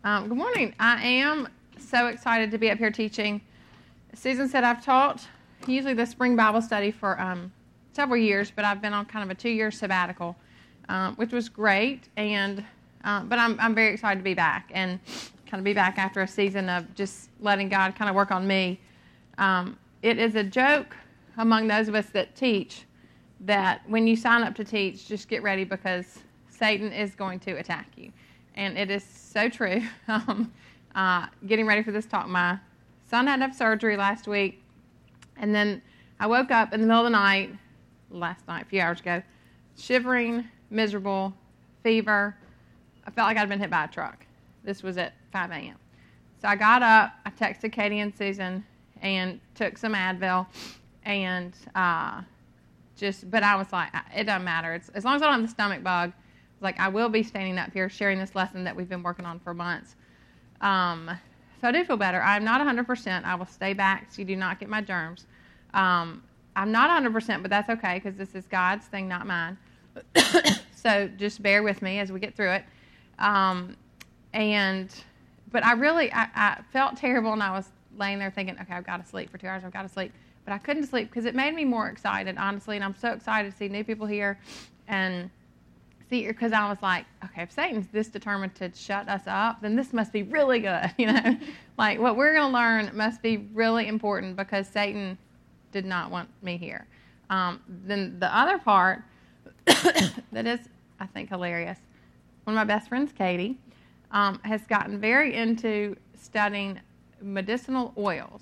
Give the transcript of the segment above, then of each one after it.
Good morning. I am so excited to be up here teaching. Susan said I've taught usually the spring Bible study for several years, but I've been on kind of a 2-year sabbatical, which was great. And but I'm very excited to be back and kind of be back after a season of just letting God kind of work on me. It is a joke among those of us that teach that when you sign up to teach, just get ready because Satan is going to attack you. And it is so true. Getting ready for this talk, my son had to have surgery last week, and then I woke up in the middle of the night, last night, a few hours ago, shivering, miserable, fever. I felt like I'd been hit by a truck. This was at 5 a.m. So I got up, I texted Katie and Susan, and took some Advil, and but I was like, it doesn't matter. As long as I don't have the stomach bug, like I will be standing up here sharing this lesson that we've been working on for months. So I do feel better. I'm not 100%. I will stay back so you do not get my germs. I'm not 100%, but that's okay because this is God's thing, not mine. So just bear with me as we get through it. But I felt terrible, and I was laying there thinking, okay, I've got to sleep for 2 hours. I've got to sleep. But I couldn't sleep because it made me more excited, honestly, and I'm so excited to see new people here and see, because I was like, okay, if Satan's this determined to shut us up, then this must be really good, Like, what we're going to learn must be really important because Satan did not want me here. Then the other part that is, I think, hilarious, one of my best friends, Katie, has gotten very into studying medicinal oils.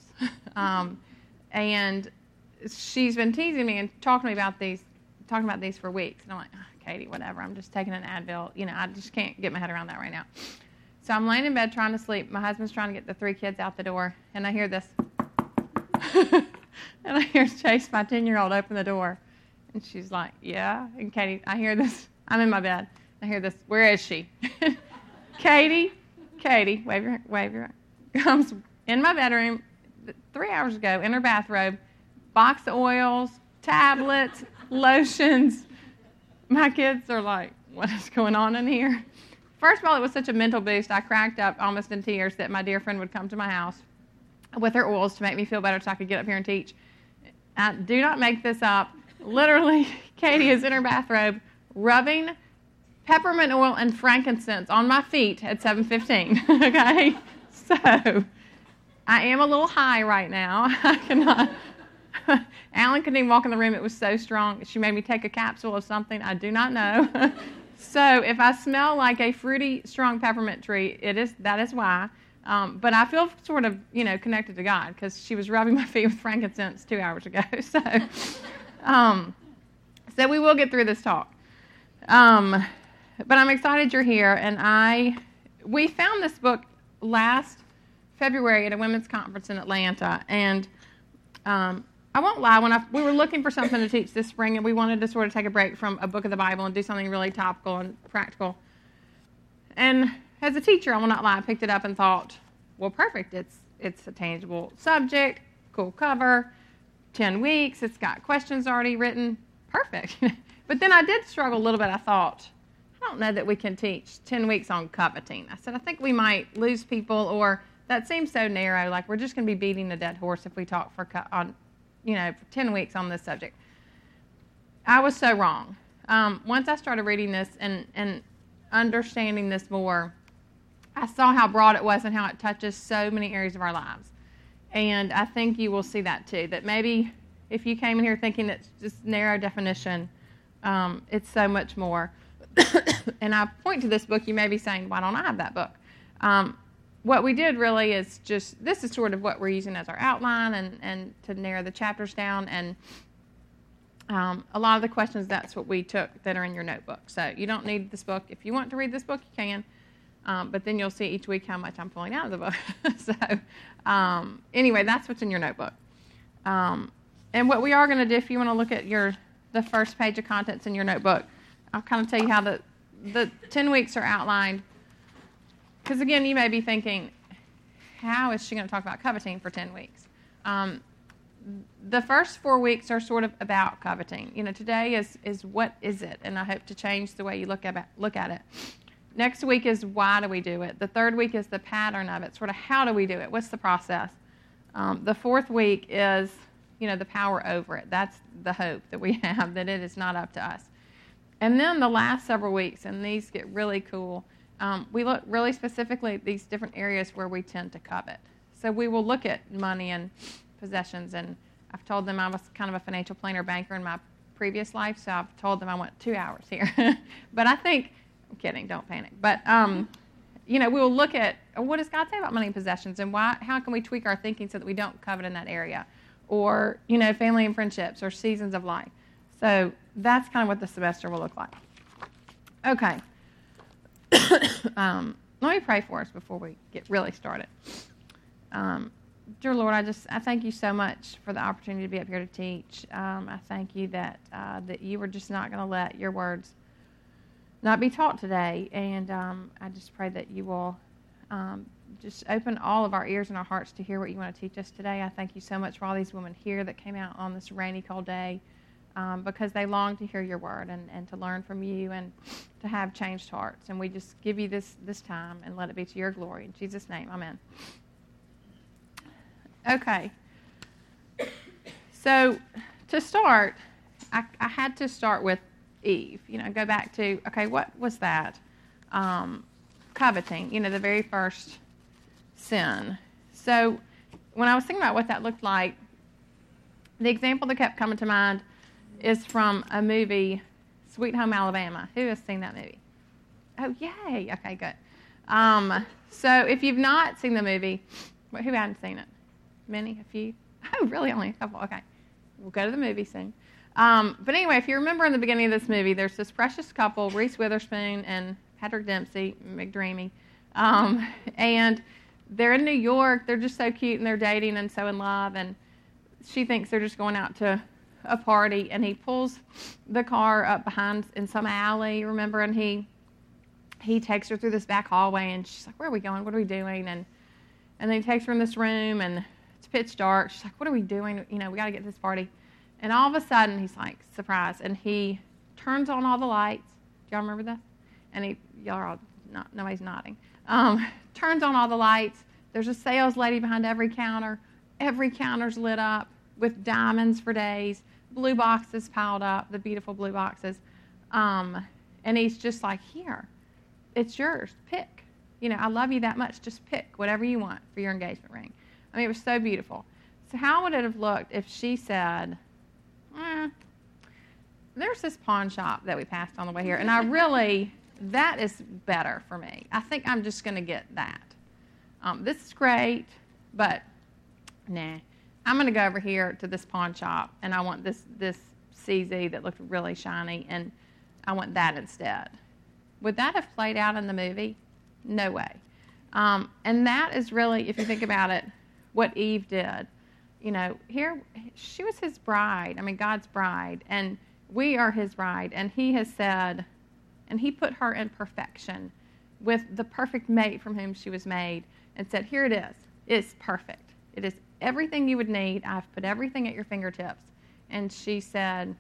And she's been teasing me and talking about these for weeks. And I'm like, oh, Katie, whatever. I'm just taking an Advil. I just can't get my head around that right now. So I'm laying in bed trying to sleep. My husband's trying to get the 3 kids out the door. And I hear this. And I hear Chase, my 10-year-old, open the door. And she's like, yeah. And Katie, I hear this. I'm in my bed. I hear this. Where is she? Katie, wave your comes in my bedroom 3 hours ago in her bathrobe, box of oils, tablets, lotions. My kids are like, what is going on in here? First of all, it was such a mental boost. I cracked up almost in tears that my dear friend would come to my house with her oils to make me feel better so I could get up here and teach. I do not make this up. Literally, Katie is in her bathrobe rubbing peppermint oil and frankincense on my feet at 7:15. Okay? So I am a little high right now. I cannot. Alan couldn't even walk in the room. It was so strong. She made me take a capsule of something I do not know. So if I smell like a fruity, strong peppermint tree, that is why. But I feel sort of, connected to God because she was rubbing my feet with frankincense 2 hours ago. So, so we will get through this talk. But I'm excited you're here. And we found this book last February at a women's conference in Atlanta. And I won't lie, we were looking for something to teach this spring, and we wanted to sort of take a break from a book of the Bible and do something really topical and practical. And as a teacher, I will not lie, I picked it up and thought, well, perfect. It's a tangible subject, cool cover, 10 weeks, it's got questions already written, perfect. But then I did struggle a little bit. I thought, I don't know that we can teach 10 weeks on coveting. I said, I think we might lose people, or that seems so narrow, like we're just going to be beating a dead horse if we talk for 10 weeks on this subject. I was so wrong. Once I started reading this and understanding this more, I saw how broad it was and how it touches so many areas of our lives. And I think you will see that too, that maybe if you came in here thinking it's just narrow definition, it's so much more. And I point to this book, you may be saying, why don't I have that book? What we did really is this is sort of what we're using as our outline and to narrow the chapters down. And a lot of the questions, that's what we took that are in your notebook. So you don't need this book. If you want to read this book, you can. But then you'll see each week how much I'm pulling out of the book. So anyway, that's what's in your notebook. And what we are going to do, if you want to look at the first page of contents in your notebook, I'll kind of tell you how the 10 weeks are outlined. Because, again, you may be thinking, how is she going to talk about coveting for 10 weeks? The first 4 weeks are sort of about coveting. Today is what is it? And I hope to change the way you look at it. Next week is why do we do it. The third week is the pattern of it, sort of how do we do it, what's the process. The fourth week is, the power over it. That's the hope that we have, that it is not up to us. And then the last several weeks, and these get really cool, we look really specifically at these different areas where we tend to covet. So we will look at money and possessions, and I've told them I was kind of a financial planner banker in my previous life, so I've told them I want 2 hours here. But I think, I'm kidding, don't panic. But, we will look at what does God say about money and possessions, and how can we tweak our thinking so that we don't covet in that area, or, family and friendships, or seasons of life. So that's kind of what the semester will look like. Okay. Let me pray for us before we get really started. Dear Lord, I thank you so much for the opportunity to be up here to teach. I thank you that you were just not going to let your words not be taught today. And I just pray that you will just open all of our ears and our hearts to hear what you want to teach us today. I thank you so much for all these women here that came out on this rainy, cold day because they long to hear your word and to learn from you and to have changed hearts. And we just give you this time and let it be to your glory. In Jesus' name, amen. Okay. So to start, I had to start with Eve. Go back to, okay, what was that? Coveting, the very first sin. So when I was thinking about what that looked like, the example that kept coming to mind is from a movie, Sweet Home Alabama. Who has seen that movie? Oh, yay. Okay, good. So if you've not seen the movie, who hadn't seen it? Many? A few? Oh, really? Only a couple? Okay. We'll go to the movie soon. But anyway, if you remember in the beginning of this movie, there's this precious couple, Reese Witherspoon and Patrick Dempsey, McDreamy, and they're in New York. They're just so cute, and they're dating and so in love, and she thinks they're just going out to a party, and he pulls the car up behind in some alley, remember, and he takes her through this back hallway, and she's like, where are we going? What are we doing? And then he takes her in this room, and it's pitch dark. She's like, what are we doing? We got to get to this party. And all of a sudden, he's like, surprise, and he turns on all the lights. Do y'all remember that? And y'all are all, nobody's nodding. Turns on all the lights. There's a sales lady behind every counter. Every counter's lit up with diamonds for days. Blue boxes piled up, the beautiful blue boxes. And he's just like, here, it's yours. Pick. I love you that much. Just pick whatever you want for your engagement ring. I mean, it was so beautiful. So how would it have looked if she said, there's this pawn shop that we passed on the way here, and that is better for me. I think I'm just going to get that. This is great, but nah. I'm going to go over here to this pawn shop, and I want this CZ that looked really shiny, and I want that instead. Would that have played out in the movie? No way. And that is really, if you think about it, what Eve did. Here, she was his bride. I mean, God's bride, and we are his bride. And he has said, and he put her in perfection with the perfect mate from whom she was made and said, here it is. It's perfect. It is everything you would need. I've put everything at your fingertips. And she said,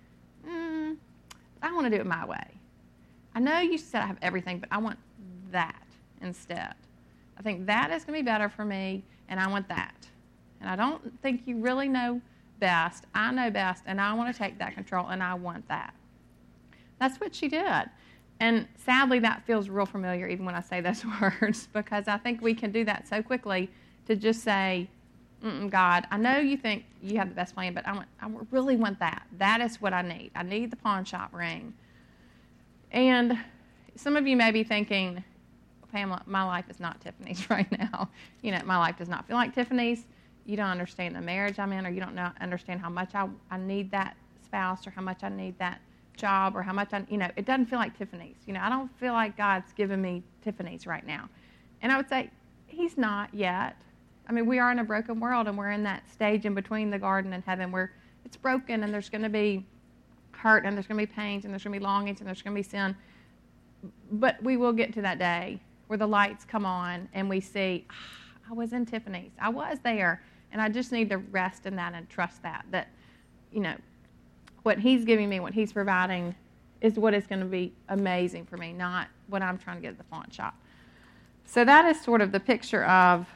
I want to do it my way. I know you said I have everything, but I want that instead. I think that is going to be better for me, and I want that. And I don't think you really know best. I know best, and I want to take that control, and I want that. That's what she did. And sadly, that feels real familiar even when I say those words, because I think we can do that so quickly to just say, God, I know you think you have the best plan, but I really want that. That is what I need. I need the pawn shop ring. And some of you may be thinking, Pamela, my life is not Tiffany's right now. My life does not feel like Tiffany's. You don't understand the marriage I'm in, or you don't understand how much I need that spouse, or how much I need that job, or how much it doesn't feel like Tiffany's. I don't feel like God's given me Tiffany's right now. And I would say, he's not yet. I mean, we are in a broken world, and we're in that stage in between the garden and heaven where it's broken, and there's going to be hurt, and there's going to be pains, and there's going to be longings, and there's going to be sin. But we will get to that day where the lights come on, and we see, I was in Tiffany's. I was there, and I just need to rest in that and trust that what he's giving me, what he's providing, is what is going to be amazing for me, not what I'm trying to get at the font shop. So that is sort of the picture of,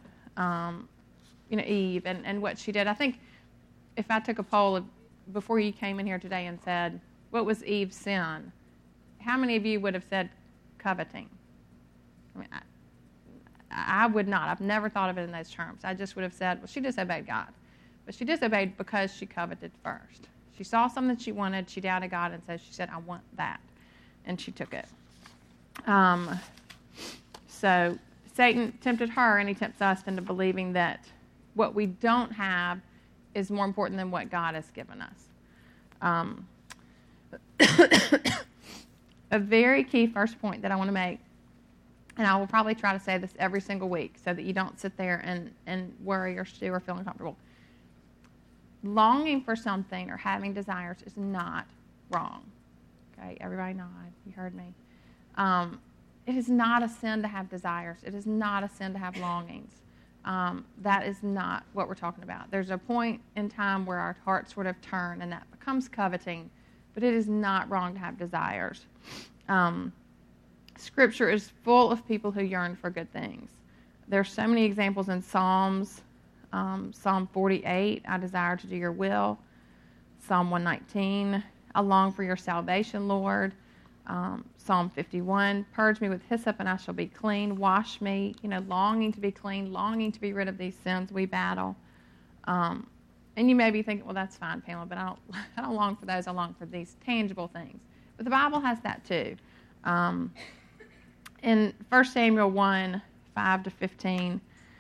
Eve and what she did. I think if I took a poll before you came in here today and said, what was Eve's sin? How many of you would have said coveting? I mean, I would not. I've never thought of it in those terms. I just would have said, well, she disobeyed God. But she disobeyed because she coveted first. She saw something she wanted, she doubted God, and she said, I want that. And she took it. So Satan tempted her, and he tempts us into believing that what we don't have is more important than what God has given us. A very key first point that I want to make, and I will probably try to say this every single week so that you don't sit there and worry or stew or feel uncomfortable. Longing for something or having desires is not wrong. Okay, everybody nod. You heard me. It is not a sin to have desires. It is not a sin to have longings. That is not what we're talking about. There's a point in time where our hearts sort of turn, and that becomes coveting, but it is not wrong to have desires. Scripture is full of people who yearn for good things. There's so many examples in Psalms. Psalm 48, I desire to do your will. Psalm 119, I long for your salvation, Lord. Psalm 51, purge me with hyssop and I shall be clean. Wash me, longing to be clean, longing to be rid of these sins we battle. And you may be thinking, well, that's fine, Pamela, but I don't long for those. I long for these tangible things. But the Bible has that too. In 1 Samuel 1, 5 to 15,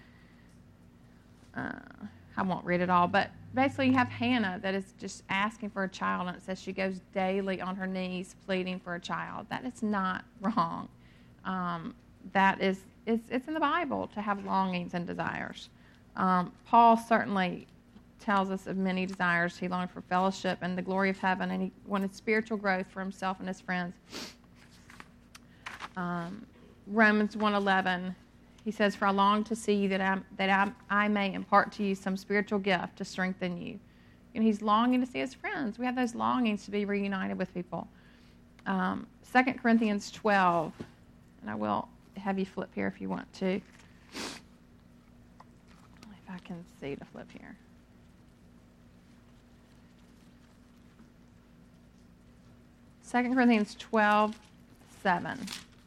I won't read it all, but basically you have Hannah that is just asking for a child, and it says she goes daily on her knees pleading for a child. That is not wrong. It's in the Bible to have longings and desires. Paul certainly tells us of many desires. He longed for fellowship and the glory of heaven, and he wanted spiritual growth for himself and his friends. Romans 1:11. He says, for I long to see you that I may impart to you some spiritual gift to strengthen you. And he's longing to see his friends. We have those longings to be reunited with people. 2 Corinthians 12, and I will have you flip here if you want to. If I can see to flip here. 2 Corinthians 12:7.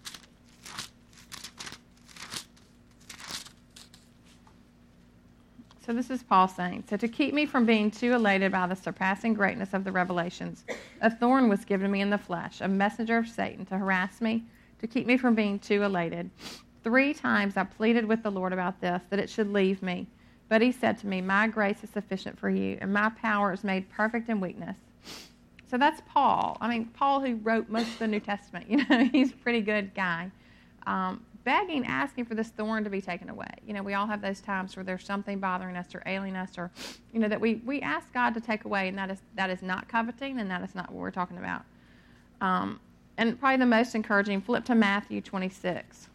So this is Paul saying, so to keep me from being too elated by the surpassing greatness of the revelations, a thorn was given me in the flesh, a messenger of Satan to harass me, to keep me from being too elated. 3 times I pleaded with the Lord about this, that it should leave me. But he said to me, my grace is sufficient for you, and my power is made perfect in weakness. So that's Paul. Paul who wrote most of the New Testament. He's a pretty good guy. Begging, asking for this thorn to be taken away. We all have those times where there's something bothering us or ailing us, or that we ask God to take away, and that is not coveting, and that is not what we're talking about. And probably the most encouraging, flip to Matthew 26.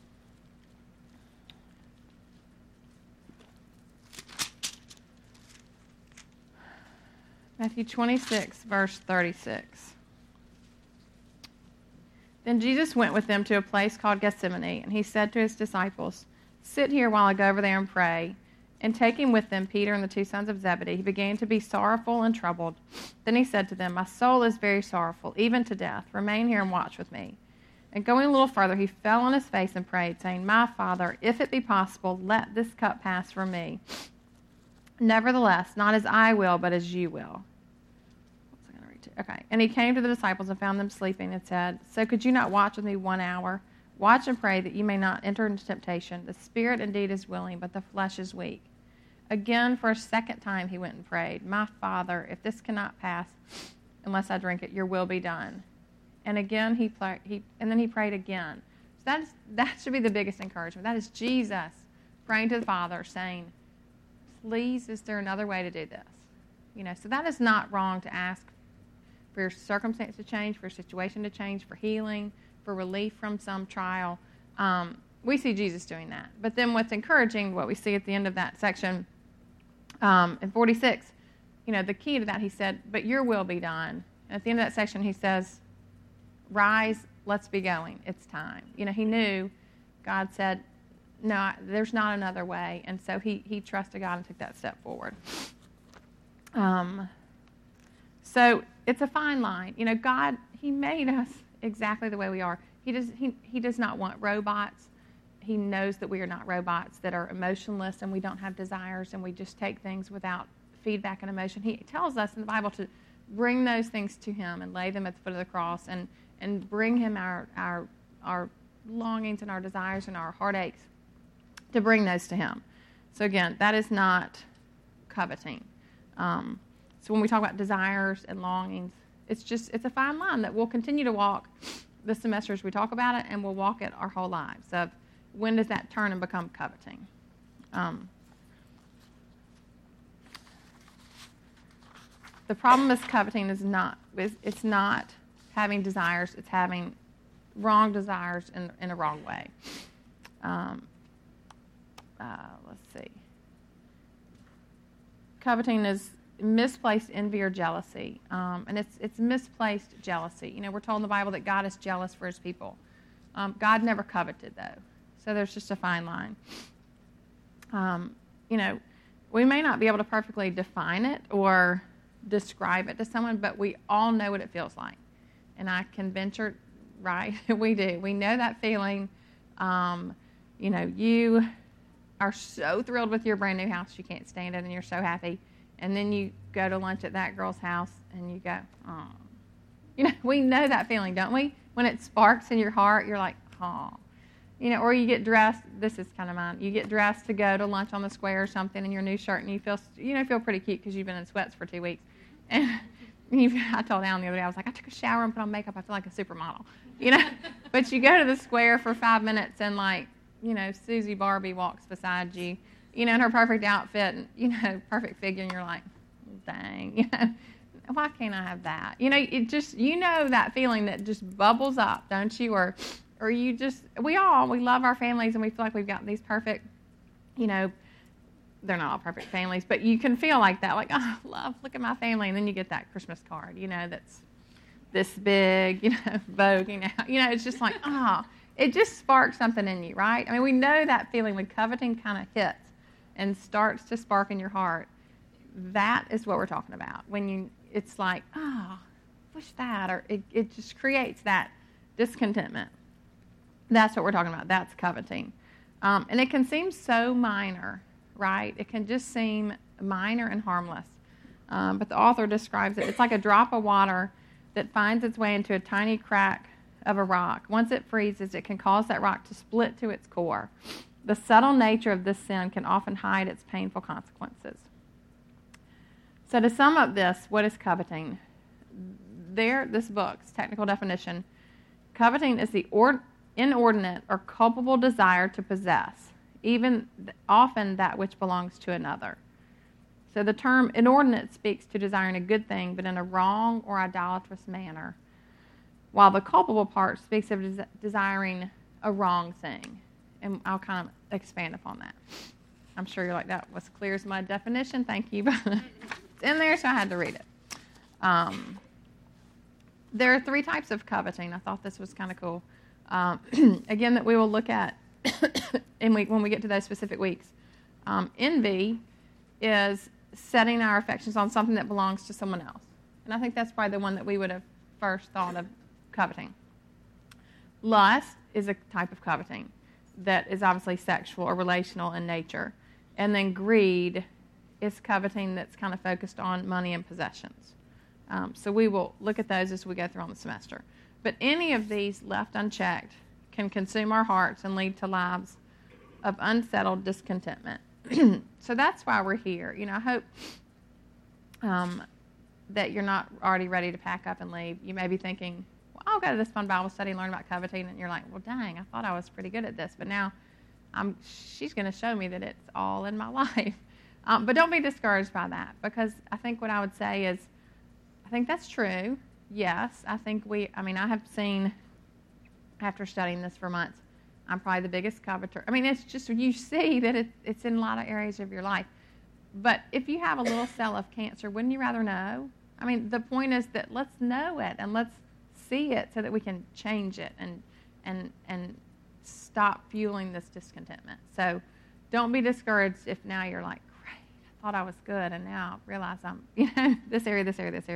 Matthew 26, verse 36. Then Jesus went with them to a place called Gethsemane, and he said to his disciples, sit here while I go over there and pray. And taking with them Peter and the 2 sons of Zebedee, he began to be sorrowful and troubled. Then he said to them, my soul is very sorrowful, even to death. Remain here and watch with me. And going a little further, he fell on his face and prayed, saying, my Father, if it be possible, let this cup pass from me. Nevertheless, not as I will, but as you will. Okay. And he came to the disciples and found them sleeping and said, so could you not watch with me 1 hour? Watch and pray that you may not enter into temptation. The spirit indeed is willing, but the flesh is weak. Again, for a second time, he went and prayed, my Father, if this cannot pass unless I drink it, your will be done. And again, he prayed again. So that should be the biggest encouragement. That is Jesus praying to the Father, saying, please, is there another way to do this? So that is not wrong to ask for your circumstance to change, for your situation to change, for healing, for relief from some trial. We see Jesus doing that. But then what's encouraging, what we see at the end of that section, in 46, the key to that, he said, but your will be done. And at the end of that section, he says, rise, let's be going. It's time. He knew God said, no, there's not another way. And so he trusted God and took that step forward. So it's a fine line. God, he made us exactly the way we are. He does not want robots. He knows that we are not robots that are emotionless and we don't have desires and we just take things without feedback and emotion. He tells us in the Bible to bring those things to him and lay them at the foot of the cross and bring him our longings and our desires and our heartaches, to bring those to him. So again, that is not coveting. So when we talk about desires and longings, it's a fine line that we'll continue to walk the semesters we talk about it, and we'll walk it our whole lives. So when does that turn and become coveting? The problem with coveting is it's not having desires, it's having wrong desires in a wrong way. Let's see. Coveting is misplaced envy or jealousy, and it's misplaced jealousy. We're told in the Bible that God is jealous for his people. God never coveted, though, so there's just a fine line. We may not be able to perfectly define it or describe it to someone, but we all know what it feels like, and I can venture, right? We do. We know that feeling. You are so thrilled with your brand new house, you can't stand it, and you're so happy. And then you go to lunch at that girl's house, and you go, oh. We know that feeling, don't we? When it sparks in your heart, you're like, oh. Or you get dressed. This is kind of mine. You get dressed to go to lunch on the square or something in your new shirt, and you feel pretty cute because you've been in sweats for 2 weeks. And I told Alan the other day, I was like, I took a shower and put on makeup. I feel like a supermodel, But you go to the square for 5 minutes, and Susie Barbie walks beside you, in her perfect outfit and, perfect figure, and you're like, dang, why can't I have that? It just, that feeling that just bubbles up, don't you? Or you just, we love our families, and we feel like we've got these perfect, they're not all perfect families, but you can feel like that, like, oh, love, look at my family, and then you get that Christmas card, that's this big, voguing out, it's just like, it just sparks something in you, right? I mean, we know that feeling when coveting kind of hits and starts to spark in your heart. That is what we're talking about. When it's like, wish that, or it just creates that discontentment. That's what we're talking about. That's coveting. And it can seem so minor, right? It can just seem minor and harmless. But the author describes it. It's like a drop of water that finds its way into a tiny crack of a rock. Once it freezes, it can cause that rock to split to its core. The subtle nature of this sin can often hide its painful consequences. So to sum up this, what is coveting? This book's technical definition, coveting is the inordinate or culpable desire to possess, even often that which belongs to another. So the term inordinate speaks to desiring a good thing, but in a wrong or idolatrous manner, while the culpable part speaks of desiring a wrong thing. And I'll kind of expand upon that. I'm sure you're like, that was clear as my definition. Thank you. It's in there, so I had to read it. There are 3 types of coveting. I thought this was kind of cool. Again, that we will look at when we get to those specific weeks. Envy is setting our affections on something that belongs to someone else. And I think that's probably the one that we would have first thought of coveting. Lust is a type of coveting that is obviously sexual or relational in nature. And then greed is coveting that's kind of focused on money and possessions. So we will look at those as we go through on the semester. But any of these left unchecked can consume our hearts and lead to lives of unsettled discontentment. So that's why we're here. I hope that you're not already ready to pack up and leave. You may be thinking, well, I'll go to this fun Bible study and learn about coveting. And you're like, well, dang, I thought I was pretty good at this. But now she's going to show me that it's all in my life. But don't be discouraged by that, because I think what I would say is, I think that's true. Yes, I have seen, after studying this for months, I'm probably the biggest coveter. I mean, it's just, you see that it's in a lot of areas of your life. But if you have a little cell of cancer, wouldn't you rather know? I mean, the point is that let's know it and let's see it so that we can change it and stop fueling this discontentment. So don't be discouraged if now you're like, great, I thought I was good, and now I realize I'm, this area.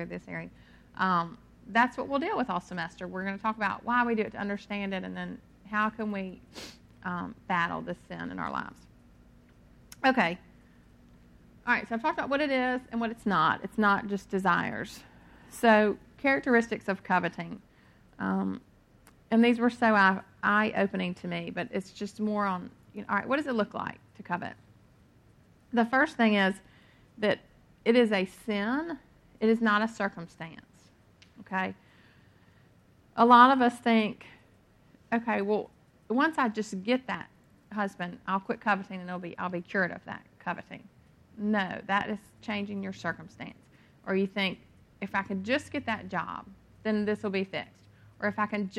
That's what we'll deal with all semester. We're going to talk about why we do it to understand it, and then how can we battle this sin in our lives. Okay. All right, so I've talked about what it is and what it's not. It's not just desires. So characteristics of coveting. And these were so eye-opening to me, but it's just more on, all right, what does it look like to covet? The first thing is that it is a sin. It is not a circumstance, okay? A lot of us think, okay, well, once I just get that husband, I'll quit coveting and I'll be cured of that coveting. No, that is changing your circumstance. Or you think, if I could just get that job, then this will be fixed. Or if I can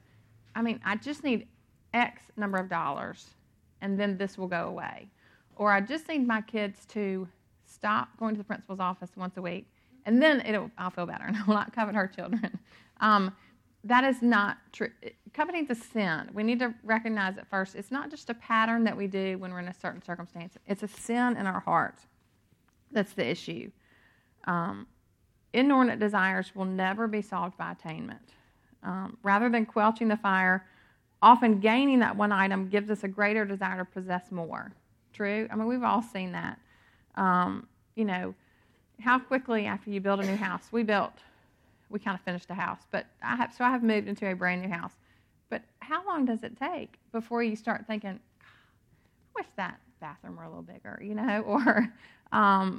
I just need X number of dollars, and then this will go away. Or I just need my kids to stop going to the principal's office once a week, and then I'll feel better, and I will not covet her children. That is not true. Coveting is a sin. We need to recognize it first. It's not just a pattern that we do when we're in a certain circumstance. It's a sin in our heart. That's the issue. Inordinate desires will never be solved by attainment. Rather than quenching the fire, often gaining that one item gives us a greater desire to possess more. True? I mean, we've all seen that. How quickly after you build a new house, we kind of finished the house, but I have moved into a brand new house. But how long does it take before you start thinking, I wish that bathroom were a little bigger, or, I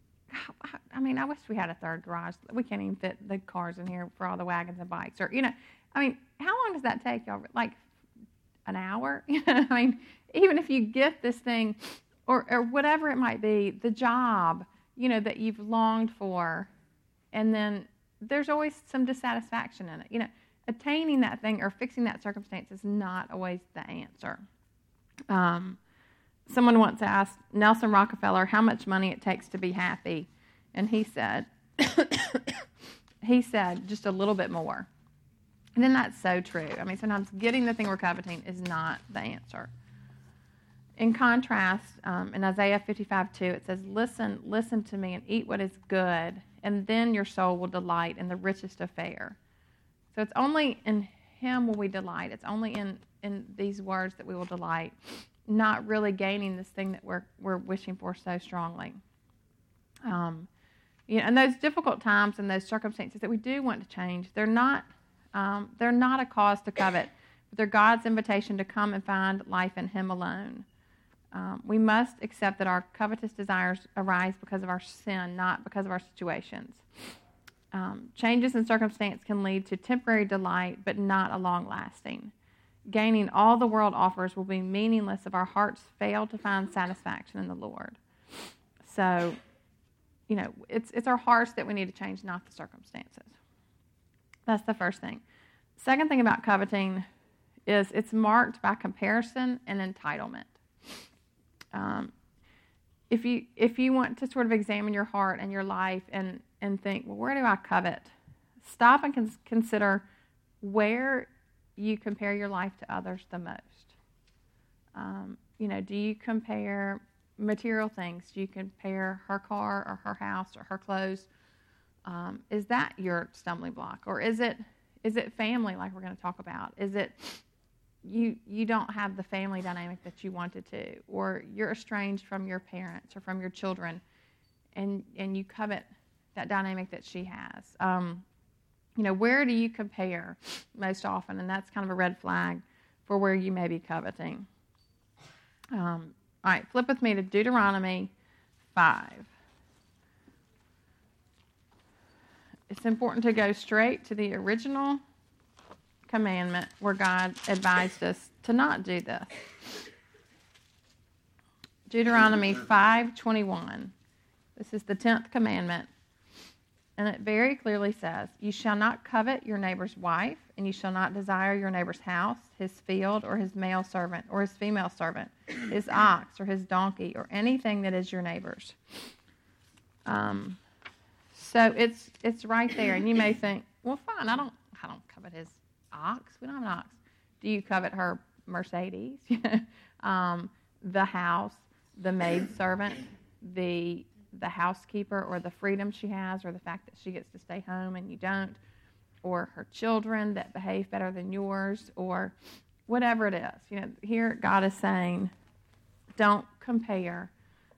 wish we had a third garage. We can't even fit the cars in here for all the wagons and bikes, or, how long does that take y'all? Like an hour? Even if you get this thing, or whatever it might be, the job, that you've longed for, and then there's always some dissatisfaction in it. Attaining that thing or fixing that circumstance is not always the answer. Someone once asked Nelson Rockefeller how much money it takes to be happy, and he said, just a little bit more. And then that's so true. Sometimes getting the thing we're coveting is not the answer. In contrast, in Isaiah 55:2, it says, listen to me and eat what is good, and then your soul will delight in the richest of fare. So it's only in him will we delight. It's only in these words that we will delight, not really gaining this thing that we're wishing for so strongly. And those difficult times and those circumstances that we do want to change, they're not a cause to covet, but they're God's invitation to come and find life in him alone. We must accept that our covetous desires arise because of our sin, not because of our situations. Changes in circumstance can lead to temporary delight, but not a long-lasting. Gaining all the world offers will be meaningless if our hearts fail to find satisfaction in the Lord. So, it's our hearts that we need to change, not the circumstances. That's the first thing. Second thing about coveting is it's marked by comparison and entitlement. If you want to sort of examine your heart and your life and think, well, where do I covet? Stop and consider where you compare your life to others the most. Do you compare material things? Do you compare her car or her house or her clothes? Is that your stumbling block? Or is it family, like we're going to talk about? Is it you don't have the family dynamic that you wanted to, or you're estranged from your parents or from your children, and you covet that dynamic that she has? Where do you compare most often? And that's kind of a red flag for where you may be coveting. All right, flip with me to Deuteronomy 5. It's important to go straight to the original commandment where God advised us to not do this. Deuteronomy 5:21. This is the 10th commandment. And it very clearly says, you shall not covet your neighbor's wife, and you shall not desire your neighbor's house, his field, or his male servant, or his female servant, his ox, or his donkey, or anything that is your neighbor's. So it's right there. And you may think, well, fine, I don't I don't covet his ox. We don't have an ox. Do you covet her Mercedes? The house, the maidservant, the housekeeper, or the freedom she has, or the fact that she gets to stay home and you don't, or her children that behave better than yours, or whatever it is. Here God is saying, don't compare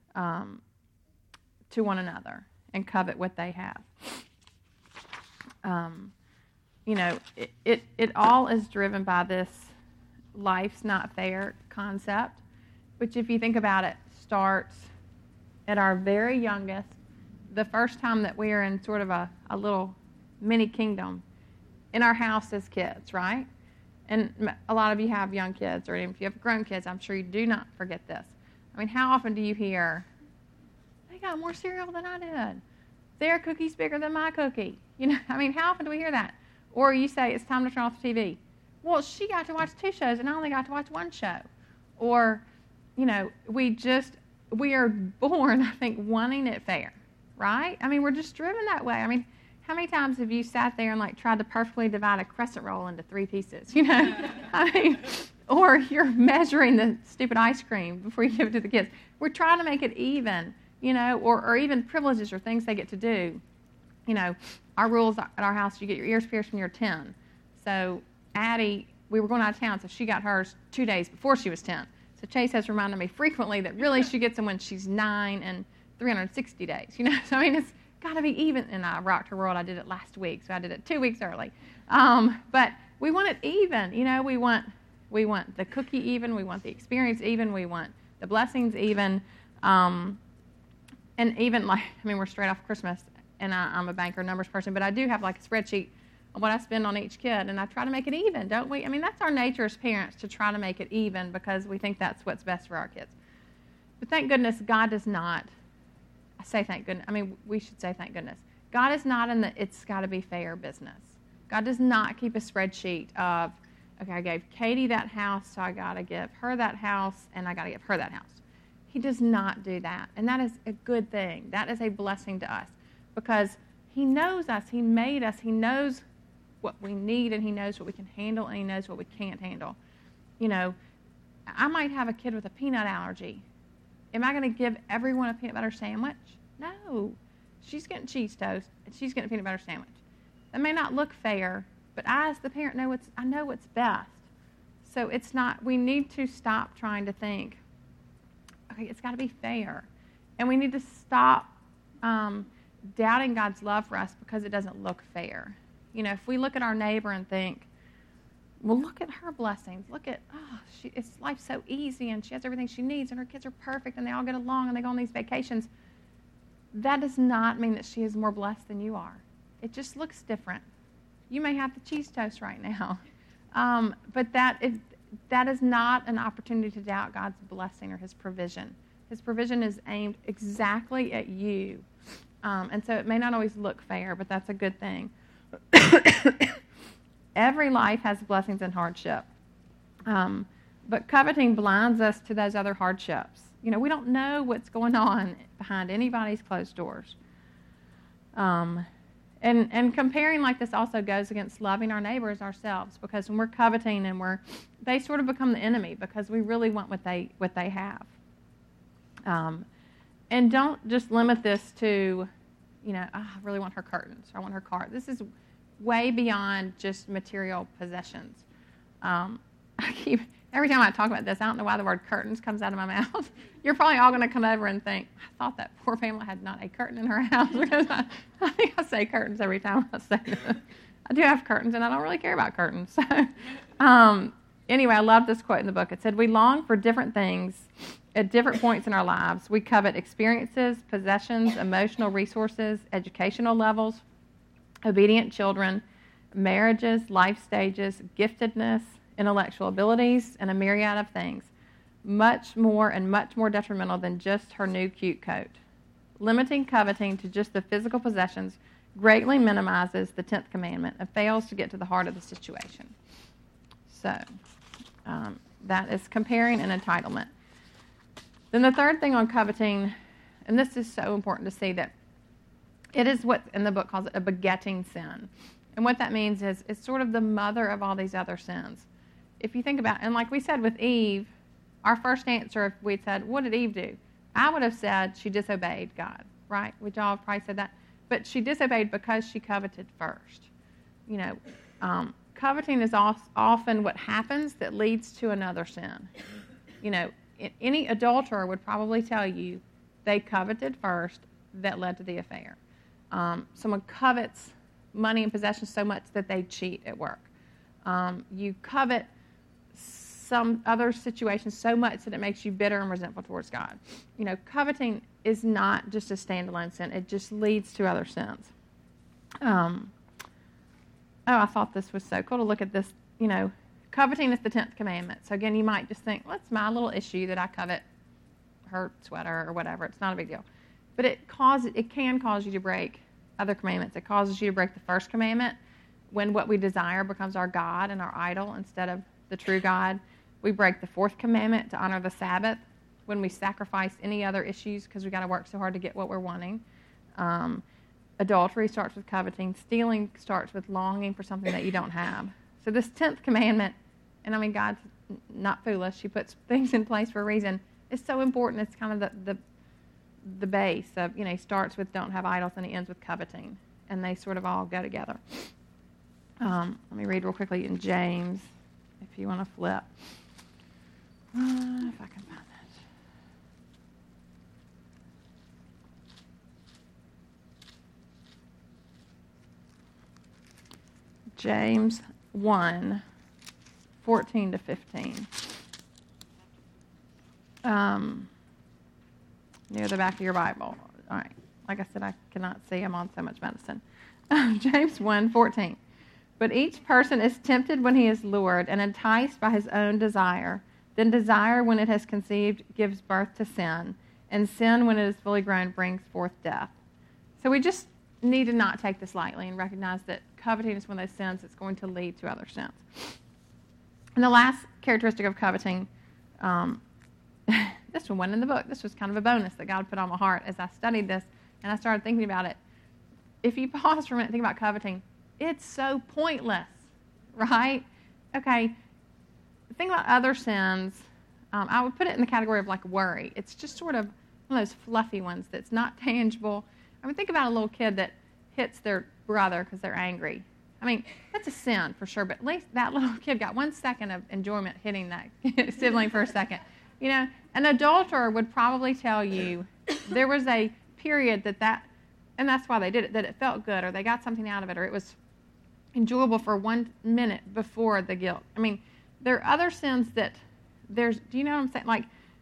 to one another and covet what they have. It all is driven by this life's not fair concept, which, if you think about it, starts at our very youngest, the first time that we are in sort of a little mini kingdom in our house as kids, right? And a lot of you have young kids, or even if you have grown kids, I'm sure you do not forget this. I mean, how often do you hear, they got more cereal than I did. Their cookie's bigger than my cookie. How often do we hear that? Or you say, it's time to turn off the TV. Well, she got to watch 2 shows and I only got to watch 1 show. Or, we are born, I think, wanting it fair, right? We're just driven that way. How many times have you sat there and tried to perfectly divide a crescent roll into 3 pieces? Or you're measuring the stupid ice cream before you give it to the kids. We're trying to make it even, or even privileges or things they get to do. Our rules at our house, you get your ears pierced when you're 10. So Addie, we were going out of town, so she got hers 2 days before she was 10. So Chase has reminded me frequently that really she gets them when she's 9 and 360 days. It's got to be even. And I rocked her world. I did it last week, so I did it 2 weeks early. But we want it even. We want the cookie even. We want the experience even. We want the blessings even. And even we're straight off Christmas, and I'm a banker numbers person, but I do have a spreadsheet of what I spend on each kid, and I try to make it even, don't we? That's our nature as parents, to try to make it even because we think that's what's best for our kids. But thank goodness God does not. I say thank goodness. We should say thank goodness. God is not in the it's got to be fair business. God does not keep a spreadsheet of, okay, I gave Katie that house, so I got to give her that house, and I got to give her that house. He does not do that, and that is a good thing. That is a blessing to us because He knows us. He made us. He knows what we need, and He knows what we can handle, and He knows what we can't handle. I might have a kid with a peanut allergy. Am I going to give everyone a peanut butter sandwich? No. She's getting cheese toast, and she's getting a peanut butter sandwich. That may not look fair, but I, as the parent, I know what's best. So it's not. We need to stop trying to think, okay, it's got to be fair, and we need to stop doubting God's love for us because it doesn't look fair. If we look at our neighbor and think, well, look at her blessings. Look at, life's so easy, and she has everything she needs, and her kids are perfect, and they all get along, and they go on these vacations. That does not mean that she is more blessed than you are. It just looks different. You may have the cheese toast right now, but that is not an opportunity to doubt God's blessing or His provision. His provision is aimed exactly at you, and so it may not always look fair, but that's a good thing. Every life has blessings and hardship. But coveting blinds us to those other hardships. We don't know what's going on behind anybody's closed doors. And comparing like this also goes against loving our neighbors ourselves, because when we're coveting and they sort of become the enemy because we really want what they have. And don't just limit this to, I really want her curtains, or I want her car. This is way beyond just material possessions. Every time I talk about this, I don't know why the word curtains comes out of my mouth. You're probably all going to come over and think, I thought that poor family had not a curtain in her house. Because I think I say curtains every time I say this. I do have curtains, and I don't really care about curtains. So, anyway, I love this quote in the book. It said, we long for different things at different points in our lives. We covet experiences, possessions, emotional resources, educational levels, obedient children, marriages, life stages, giftedness, intellectual abilities, and a myriad of things, much more detrimental than just her new cute coat. Limiting coveting to just the physical possessions greatly minimizes the 10th commandment and fails to get to the heart of the situation. So, that is comparing and entitlement. Then the third thing on coveting, and this is so important to see, that it is what in the book calls it a begetting sin. And what that means is it's sort of the mother of all these other sins. If you think about it, and like we said with Eve, our first answer, if we'd said, what did Eve do? I would have said she disobeyed God, right? Would y'all have probably said that? But she disobeyed because she coveted first. You know, coveting is often what happens that leads to another sin. You know, any adulterer would probably tell you they coveted first that led to the affair. Someone covets money and possessions so much that they cheat at work. You covet some other situations so much that it makes you bitter and resentful towards God. You know, coveting is not just a standalone sin. It just leads to other sins. I thought this was so cool to look at this. You know, coveting is the 10th commandment. So again, you might just think, well, it's my little issue that I covet her sweater or whatever. It's not a big deal. But it can cause you to break other commandments. It causes you to break the first commandment when what we desire becomes our God and our idol instead of the true God. We break the 4th commandment to honor the Sabbath when we sacrifice any other issues because we got to work so hard to get what we're wanting. Adultery starts with coveting. Stealing starts with longing for something that you don't have. So this 10th commandment, and I mean, God's not foolish. He puts things in place for a reason. It's so important. It's kind of the base of, you know, he starts with don't have idols and he ends with coveting. And they sort of all go together. Let me read real quickly in James, if you want to flip. If I can find that. James 1, 14 to 15. Near the back of your Bible. All right. Like I said, I cannot see. I'm on so much medicine. James 1, 14. But each person is tempted when he is lured and enticed by his own desire. Then desire, when it has conceived, gives birth to sin. And sin, when it is fully grown, brings forth death. So we just need to not take this lightly and recognize that coveting is one of those sins that's going to lead to other sins. And the last characteristic of coveting, this one wasn't in the book. This was kind of a bonus that God put on my heart as I studied this and I started thinking about it. If you pause for a minute and think about coveting, it's so pointless, right? Okay, think about other sins. I would put it in the category of like worry. It's just sort of one of those fluffy ones that's not tangible. I mean, think about a little kid that hits their brother because they're angry. I mean, that's a sin for sure, but at least that little kid got 1 second of enjoyment hitting that sibling for a second. You know, an adulterer would probably tell you there was a period and that's why they did it, that it felt good or they got something out of it or it was enjoyable for 1 minute before the guilt. I mean, there are other sins that do you know what I'm saying? Like,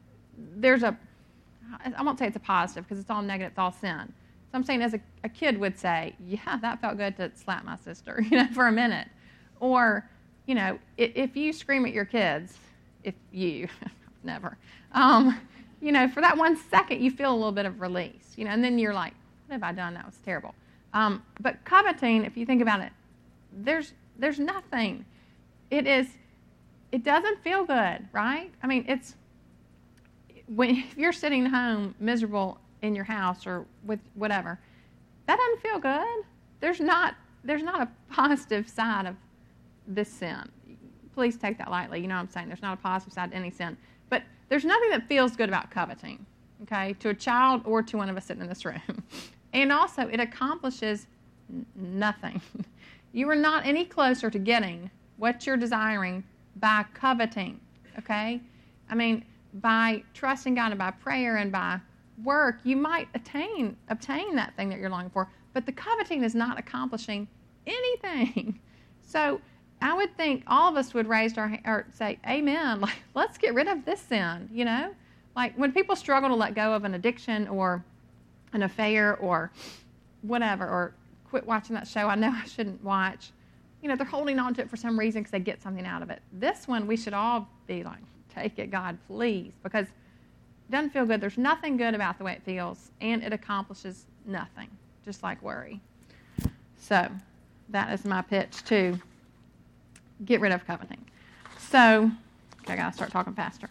I won't say it's a positive because it's all negative, it's all sin. So I'm saying as a kid would say, yeah, that felt good to slap my sister, you know, for a minute. Or, you know, if you scream at your kids, never, you know, for that 1 second you feel a little bit of release, you know, and then you're like, what have I done? That was terrible. But coveting, if you think about it, there's nothing. It doesn't feel good, right? I mean, if you're sitting home miserable in your house or with whatever, that doesn't feel good. There's not a positive side of this sin. Please take that lightly. You know what I'm saying? There's not a positive side to any sin. But there's nothing that feels good about coveting, okay, to a child or to one of us sitting in this room. And also, it accomplishes nothing. You are not any closer to getting what you're desiring by coveting, okay? I mean, by trusting God and by prayer and by work, you might obtain that thing that you're longing for, but the coveting is not accomplishing anything. So I would think all of us would raise our hand or say, amen, like, let's get rid of this sin, you know? Like, when people struggle to let go of an addiction or an affair or whatever, or quit watching that show I know I shouldn't watch, you know, they're holding on to it for some reason because they get something out of it. This one, we should all be like, take it, God, please, because it doesn't feel good. There's nothing good about the way it feels, and it accomplishes nothing, just like worry. So that is my pitch to get rid of coveting. So, okay, I got to start talking faster.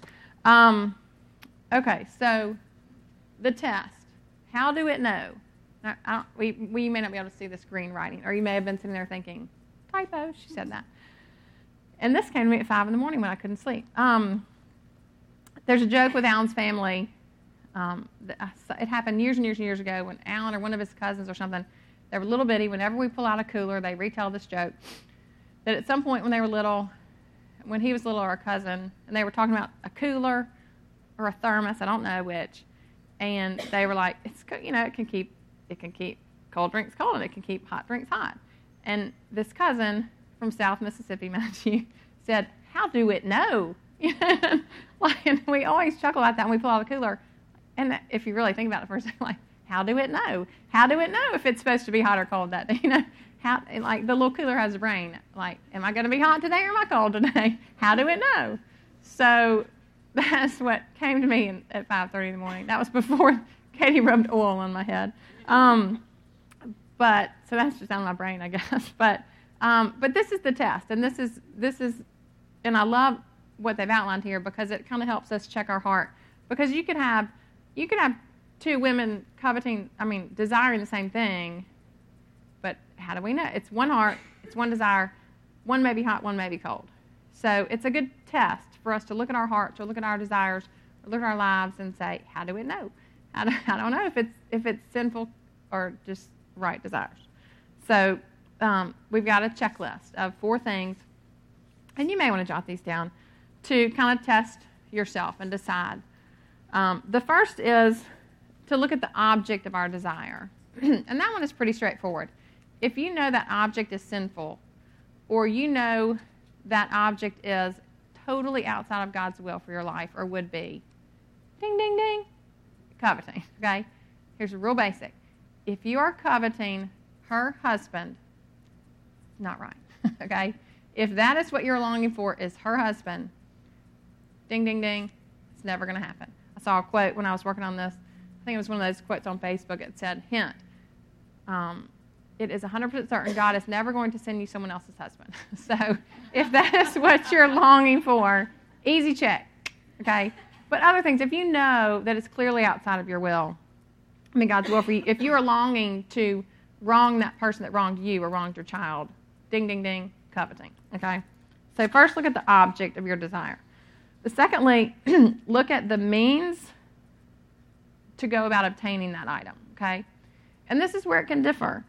Okay, so the test. How do it know? Now, we may not be able to see this green writing, or you may have been sitting there thinking, typo. She said that. And this came to me at 5 in the morning when I couldn't sleep. There's a joke with Alan's family. It happened years and years and years ago when Alan or one of his cousins or something, they were little bitty. Whenever we pull out a cooler, they retell this joke. That at some point when they were little, when he was little, or a cousin, and they were talking about a cooler or a thermos, I don't know which, and they were like, "It's it can keep cold drinks cold, and it can keep hot drinks hot." And this cousin from South Mississippi, Matthew, said, "How do it know?" And we always chuckle at that when we pull out the cooler. And if you really think about it for a second, like, how do it know? How do it know if it's supposed to be hot or cold that day? How, like, the little cooler has a brain. Like, am I going to be hot today or am I cold today? How do it know? So that's what came to me at 5:30 in the morning. That was before Katie rubbed oil on my head. But so that's just out of my brain, I guess. But this is the test, and this is, and I love what they've outlined here because it kind of helps us check our heart. Because you could have two women desiring the same thing, but how do we know? It's one heart, it's one desire, one may be hot, one may be cold. So it's a good test for us to look at our hearts or look at our desires or look at our lives and say, how do we know? I don't know if it's sinful or just right desires. So we've got a checklist of 4 things, and you may want to jot these down to kind of test yourself and decide. The first is to look at the object of our desire. And that one is pretty straightforward. If you know that object is sinful, or you know that object is totally outside of God's will for your life, or would be, ding, ding, ding, coveting, okay? Here's a real basic. If you are coveting her husband, not right, okay? If that is what you're longing for is her husband, ding, ding, ding, it's never going to happen. I saw a quote when I was working on this. I think it was one of those quotes on Facebook. It said, hint, it is 100% certain God is never going to send you someone else's husband. So if that is what you're longing for, easy check, okay? But other things, if you know that it's clearly outside of your will, God's will for you, if you are longing to wrong that person that wronged you or wronged your child, ding, ding, ding, coveting, okay? So first look at the object of your desire. Secondly, look at the means to go about obtaining that item, okay? And this is where it can differ.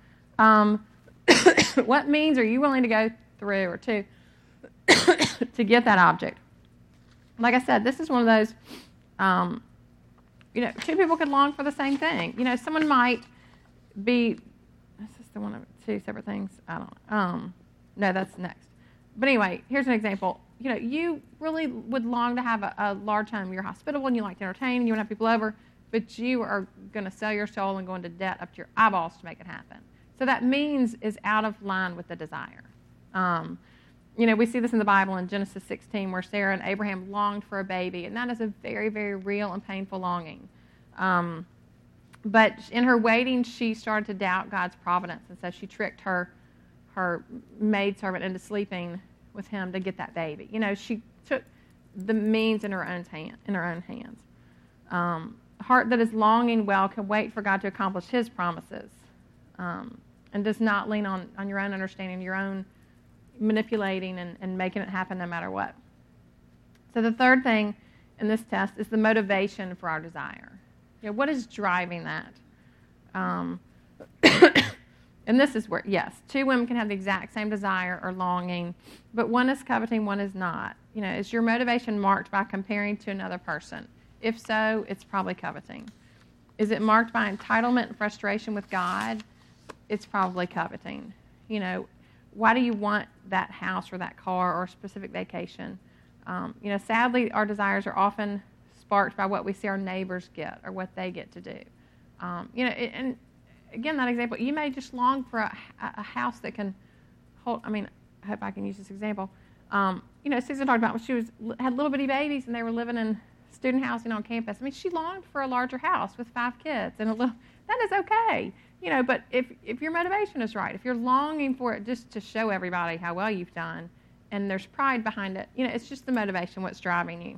What means are you willing to go through or to get that object? Like I said, this is one of those, two people could long for the same thing. Someone might be, this is the one of 2 separate things. I don't know. No, that's next. But anyway, here's an example. You really would long to have a large home. You're hospitable and you like to entertain and you want to have people over, but you are going to sell your soul and go into debt up to your eyeballs to make it happen. So that means is out of line with the desire. We see this in the Bible in Genesis 16 where Sarah and Abraham longed for a baby, and that is a very, very real and painful longing. But in her waiting, she started to doubt God's providence, and so she tricked her maidservant into sleeping with him to get that baby. She took the means in her own hands. A heart that is longing well can wait for God to accomplish his promises, and does not lean on your own understanding, your own manipulating and making it happen no matter what. So the third thing in this test is the motivation for our desire. What is driving that? And this is where, yes, 2 women can have the exact same desire or longing, but one is coveting, one is not. Is your motivation marked by comparing to another person? If so, it's probably coveting. Is it marked by entitlement and frustration with God? It's probably coveting. Why do you want that house or that car or a specific vacation? Sadly, our desires are often sparked by what we see our neighbors get or what they get to do. And again, that example, you may just long for a house that can hold, I hope I can use this example. Susan talked about when she had little bitty babies and they were living in student housing on campus. She longed for a larger house with 5 kids and that is okay. But if your motivation is right, if you're longing for it just to show everybody how well you've done and there's pride behind it, it's just the motivation, what's driving you.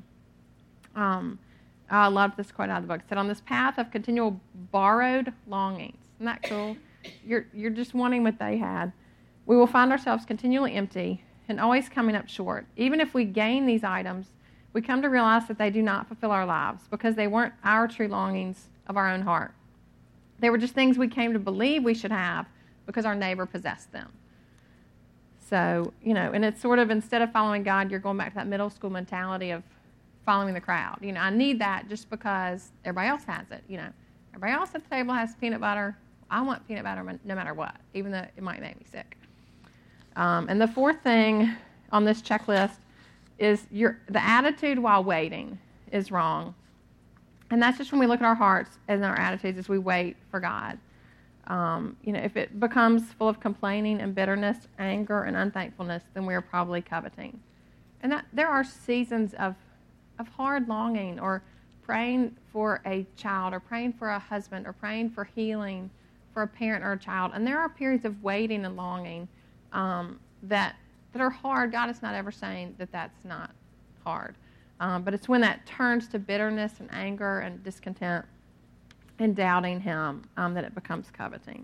I love this quote out of the book. It said, on this path of continual borrowed longings. Isn't that cool? You're just wanting what they had. we will find ourselves continually empty and always coming up short. Even if we gain these items, we come to realize that they do not fulfill our lives because they weren't our true longings of our own heart. They were just things we came to believe we should have because our neighbor possessed them. So, and it's sort of, instead of following God, you're going back to that middle school mentality of following the crowd. I need that just because everybody else has it. Everybody else at the table has peanut butter. I want peanut butter no matter what, even though it might make me sick. And the fourth thing on this checklist is the attitude while waiting is wrong. And that's just when we look at our hearts and our attitudes as we wait for God. If it becomes full of complaining and bitterness, anger, and unthankfulness, then we are probably coveting. And that there are seasons of hard longing, or praying for a child, or praying for a husband, or praying for healing for a parent or a child. And there are periods of waiting and longing that are hard. God is not ever saying that that's not hard. But it's when that turns to bitterness and anger and discontent and doubting Him that it becomes coveting.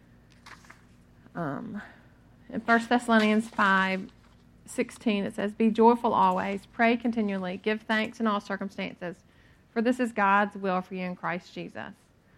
In 1 Thessalonians 5:16, it says, "Be joyful always, pray continually, give thanks in all circumstances, for this is God's will for you in Christ Jesus."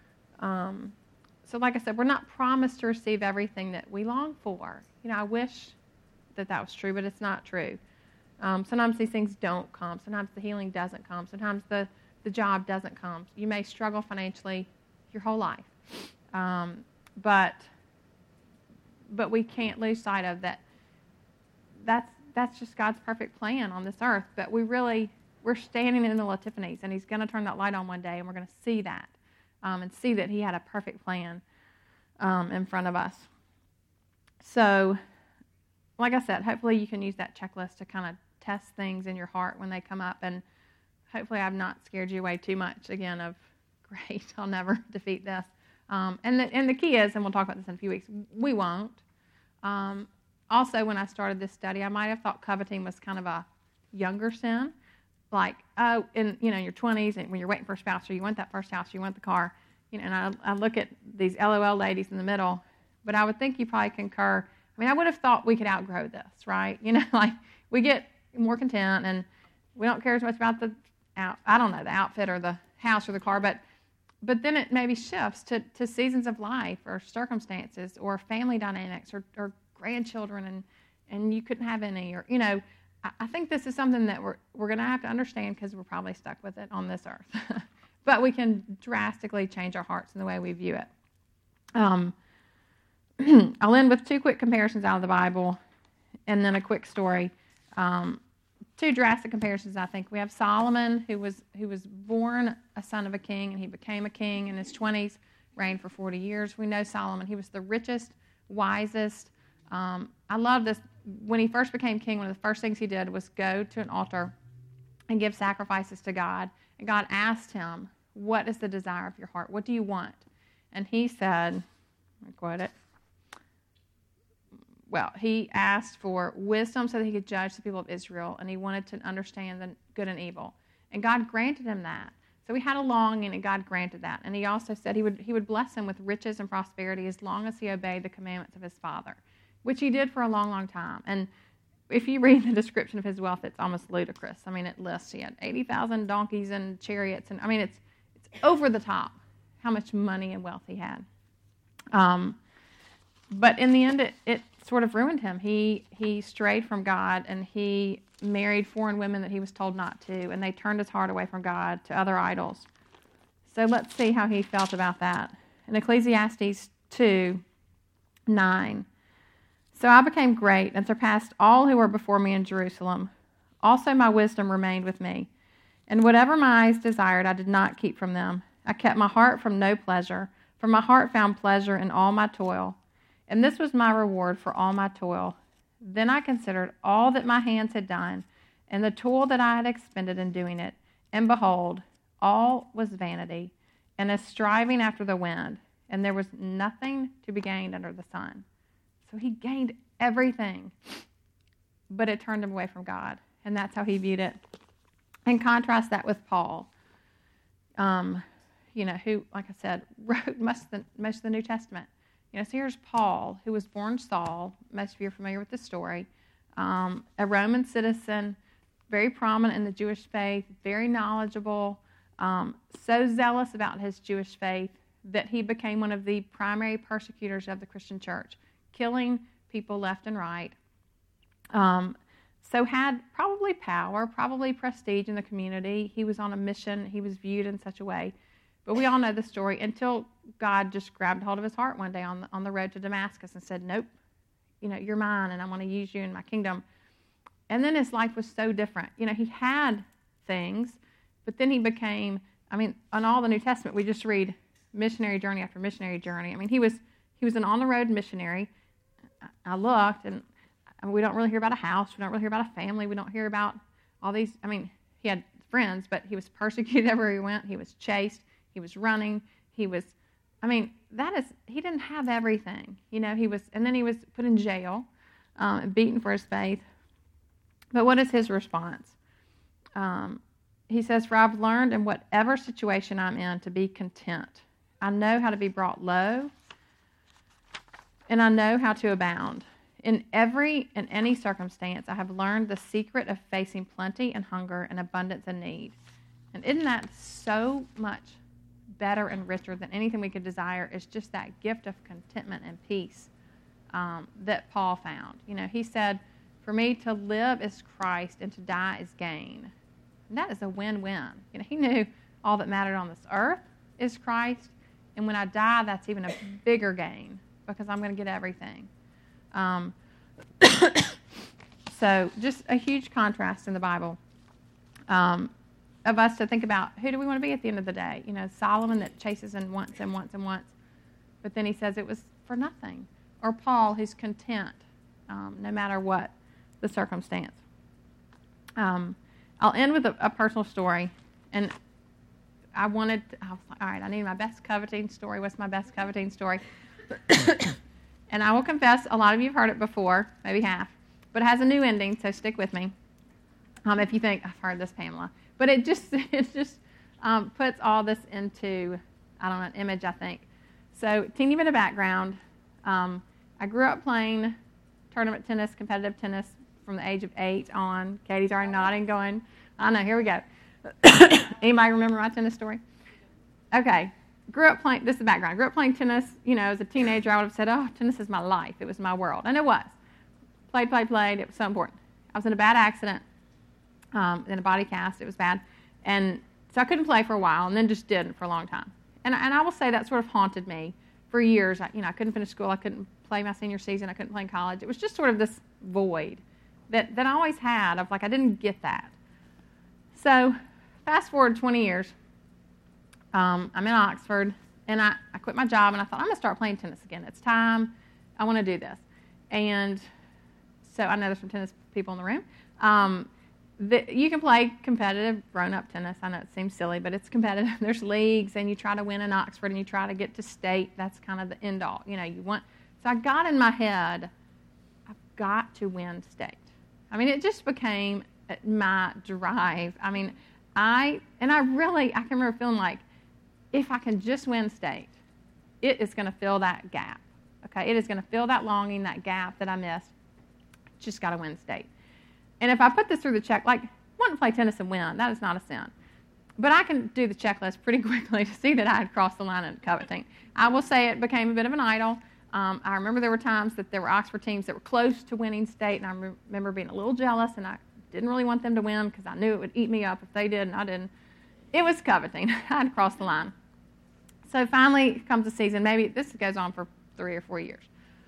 So like I said, we're not promised to receive everything that we long for. I wish that was true, but it's not true. Sometimes these things don't come. Sometimes the healing doesn't come. Sometimes the job doesn't come. You may struggle financially your whole life. But we can't lose sight of that. That's just God's perfect plan on this earth. But we're standing in the middle of Tiffany's, and He's going to turn that light on one day, and we're going to see that and see that He had a perfect plan in front of us. So, like I said, hopefully you can use that checklist to kind of test things in your heart when they come up, and hopefully I've not scared you away too much, again, of, great, I'll never defeat this. And the key is, and we'll talk about this in a few weeks, we won't. Also, when I started this study, I might have thought coveting was kind of a younger sin, like, in your 20s, and when you're waiting for a spouse, or you want that first house, or you want the car, and I look at these LOL ladies in the middle, but I would think you probably concur. I would have thought we could outgrow this, right? Like we get more content, and we don't care as much about the outfit or the house or the car, but then it maybe shifts to seasons of life or circumstances or family dynamics or grandchildren, and you couldn't have any, or I think this is something that we're going to have to understand, because we're probably stuck with it on this earth. But we can drastically change our hearts in the way we view it. I'll end with two quick comparisons out of the Bible, and then a quick story. Two drastic comparisons, I think. We have Solomon, who was born a son of a king, and he became a king in his 20s, reigned for 40 years. We know Solomon. He was the richest, wisest. I love this. When he first became king, one of the first things he did was go to an altar and give sacrifices to God. And God asked him, "What is the desire of your heart? What do you want?" And he said, I quote it, well, he asked for wisdom so that he could judge the people of Israel, and he wanted to understand the good and evil. And God granted him that. So he had a longing, and God granted that. And he also said he would bless him with riches and prosperity as long as he obeyed the commandments of his father, which he did for a long, long time. And if you read the description of his wealth, it's almost ludicrous. It lists he had 80,000 donkeys and chariots, and it's over the top how much money and wealth he had. But in the end, it sort of ruined him. He strayed from God, and he married foreign women that he was told not to, and they turned his heart away from God to other idols. So let's see how he felt about that. In Ecclesiastes 2:9, "So I became great and surpassed all who were before me in Jerusalem. Also my wisdom remained with me. And whatever my eyes desired, I did not keep from them. I kept my heart from no pleasure, for my heart found pleasure in all my toil. And this was my reward for all my toil. Then I considered all that my hands had done, and the toil that I had expended in doing it. And behold, all was vanity, and a striving after the wind, and there was nothing to be gained under the sun." So he gained everything, but it turned him away from God, and that's how he viewed it. And contrast that with Paul, who, like I said, wrote most of the New Testament. So here's Paul, who was born Saul. Most of you are familiar with the story. A Roman citizen, very prominent in the Jewish faith, very knowledgeable, so zealous about his Jewish faith that he became one of the primary persecutors of the Christian church, killing people left and right. So had probably power, probably prestige in the community. He was on a mission. He was viewed in such a way. But we all know the story until God just grabbed hold of his heart one day on the road to Damascus and said, nope, you're mine and I want to use you in my kingdom. And then his life was so different. He had things, but then he became, on all the New Testament, we just read missionary journey after missionary journey. He was an on-the-road missionary. I looked, and we don't really hear about a house. We don't really hear about a family. We don't hear about all these. He had friends, but he was persecuted everywhere he went. He was chased. He was running. He didn't have everything. And then he was put in jail, beaten for his faith. But what is his response? He says, "For I've learned in whatever situation I'm in to be content. I know how to be brought low, and I know how to abound. In any circumstance, I have learned the secret of facing plenty and hunger and abundance and need." And isn't that so much better and richer than anything we could desire? Is just that gift of contentment and peace that Paul found. He said, "For me to live is Christ and to die is gain." And that is a win-win. He knew all that mattered on this earth is Christ, and when I die, that's even a bigger gain because I'm going to get everything. So just a huge contrast in the Bible of us to think about who do we want to be at the end of the day. Solomon that chases and wants and wants and wants, but then he says it was for nothing. Or Paul who's content no matter what the circumstance. I'll end with a personal story, and I was like, all right, I need my best coveting story. What's my best coveting story? And I will confess, a lot of you have heard it before, maybe half, but it has a new ending, so stick with me. If you think, I've heard this, Pamela. But it just puts all this into, an image, I think. So, teeny bit of background. I grew up playing tournament tennis, competitive tennis, from the age of 8 on. Katie's already nodding, going, I know, here we go. Anybody remember my tennis story? Okay. This is the background. Grew up playing tennis. As a teenager, I would have said, oh, tennis is my life. It was my world. And it was. Played. It was so important. I was in a bad accident, in a body cast. It was bad. And so I couldn't play for a while, and then just didn't for a long time. And I will say that sort of haunted me for years. I couldn't finish school. I couldn't play my senior season. I couldn't play in college. It was just sort of this void that I always had of, I didn't get that. So fast forward 20 years. I'm in Oxford, and I quit my job, and I thought, I'm going to start playing tennis again. It's time. I want to do this. And so I know there's some tennis people in the room. You can play competitive grown-up tennis. I know it seems silly, but it's competitive. There's leagues, and you try to win in Oxford, and you try to get to state. That's kind of the end-all. So I got in my head, I've got to win state. It just became my drive. I can remember feeling like, if I can just win state, it is going to fill that gap. Okay, it is going to fill that longing, that gap that I missed. Just got to win state. And if I put this through the check, want to play tennis and win, that is not a sin. But I can do the checklist pretty quickly to see that I had crossed the line in coveting. I will say it became a bit of an idol. I remember there were times that there were Oxford teams that were close to winning state, and I remember being a little jealous, and I didn't really want them to win because I knew it would eat me up if they did, and I didn't. It was coveting. I had crossed the line. So finally comes the season. Maybe this goes on for 3 or 4 years.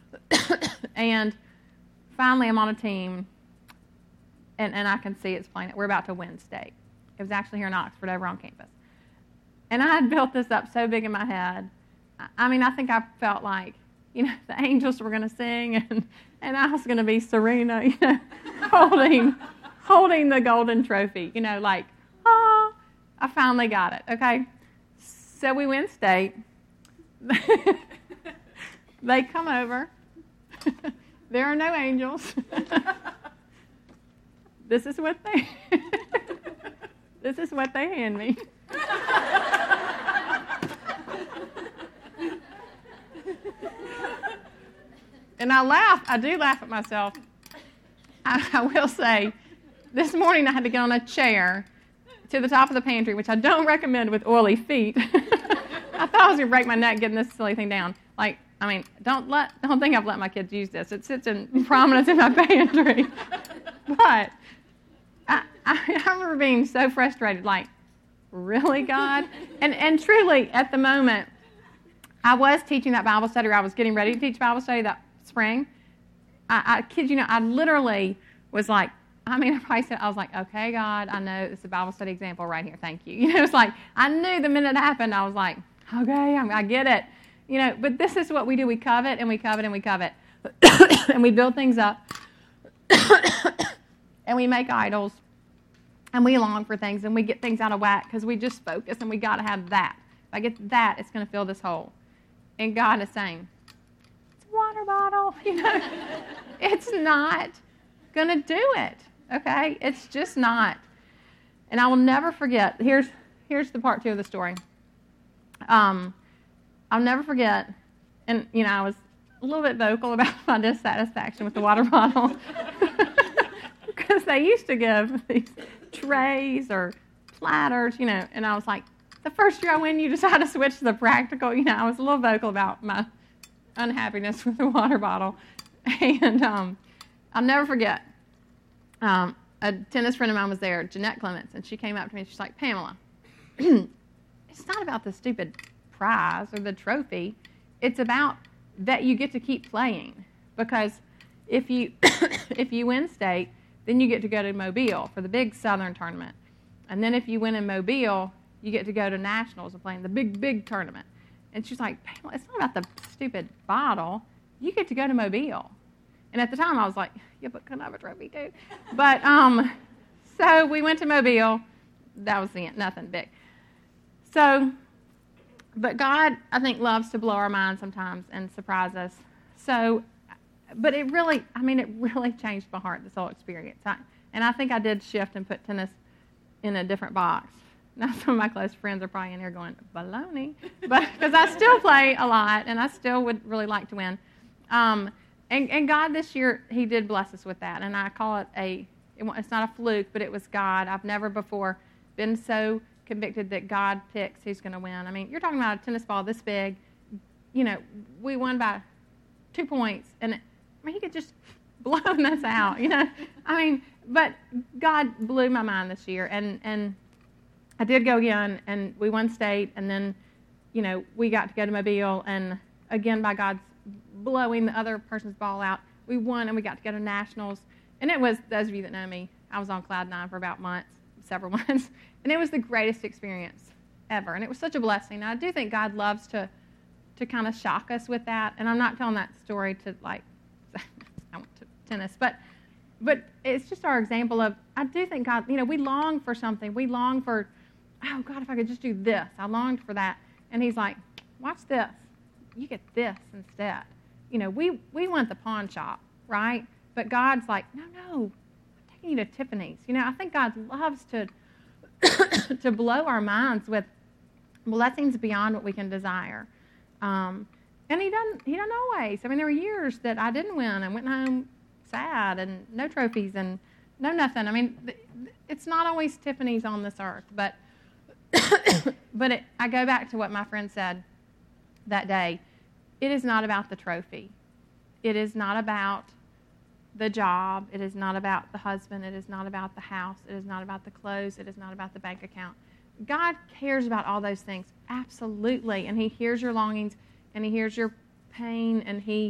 And finally I'm on a team, and I can see it's playing. We're about to win state. It was actually here in Oxford over on campus. And I had built this up so big in my head. I think I felt like, the angels were going to sing, and I was going to be Serena, holding the golden trophy, I finally got it, okay? So we win state. They come over. There are no angels. This is what they hand me. And I laugh. I do laugh at myself. I will say, this morning I had to get on a chair to the top of the pantry, which I don't recommend with oily feet. I thought I was going to break my neck getting this silly thing down. Like, I mean, don't think I've let my kids use this. It sits in prominence in my pantry. But I remember being so frustrated, like, really, God? And truly, at the moment, I was teaching that Bible study, or I was getting ready to teach Bible study that spring. I kid you not, I literally was like, I probably said, I was like, okay, God, I know it's a Bible study example right here. Thank you. It's like, I knew the minute it happened, I was like, okay, I get it. But this is what we do. We covet and we covet and we covet. And we build things up. And we make idols. And we long for things. And we get things out of whack because we just focus and we got to have that. If I get that, it's going to fill this hole. And God is saying, it's a water bottle. It's not going to do it. Okay? It's just not. And I will never forget. Here's the part 2 of the story. I'll never forget. And, I was a little bit vocal about my dissatisfaction with the water bottle. Because they used to give these trays or platters, and I was like, the first year I went, you decided to switch to the practical. I was a little vocal about my unhappiness with the water bottle. And I'll never forget. A tennis friend of mine was there, Jeanette Clements, and she came up to me and she's like, Pamela, it's not about the stupid prize or the trophy. It's about that you get to keep playing. Because if you if you win state, then you get to go to Mobile for the big Southern tournament. And then if you win in Mobile, you get to go to nationals and play in the big tournament. And she's like, Pamela, it's not about the stupid bottle. You get to go to Mobile. And at the time, I was like, yeah, but can I have a trophy too? But, so we went to Mobile. That was the end. Nothing big. So, but God, I think, loves to blow our minds sometimes and surprise us. So, but it really changed my heart, this whole experience. And I think I did shift and put tennis in a different box. Now, some of my close friends are probably in here going, baloney. But because I still play a lot, and I still would really like to win. And God this year, He did bless us with that. And I call it it's not a fluke, but it was God. I've never before been so convicted that God picks who's going to win. You're talking about a tennis ball this big. We won by 2 points. And He could just blow us out, But God blew my mind this year. And I did go again, and we won state. And then, we got to go to Mobile. And again, by God's blowing the other person's ball out, we won, and we got to go to nationals. And it was, those of you that know me, I was on cloud 9 for about several months, and it was the greatest experience ever. And it was such a blessing. And I do think God loves to kind of shock us with that. And I'm not telling that story to I went to tennis, but it's just our example of, I do think God, we long for something. We long for, oh God, if I could just do this. I longed for that. And He's like, watch this. You get this instead. We want the pawn shop, right? But God's like, no, I'm taking you to Tiffany's. I think God loves to to blow our minds with blessings beyond what we can desire. And He doesn't always. There were years that I didn't win and went home sad and no trophies and no nothing. It's not always Tiffany's on this earth, but I go back to what my friend said that day. It is not about the trophy. It is not about the job. It is not about the husband. It is not about the house. It is not about the clothes. It is not about the bank account. God cares about all those things, absolutely, and He hears your longings, and He hears your pain, and He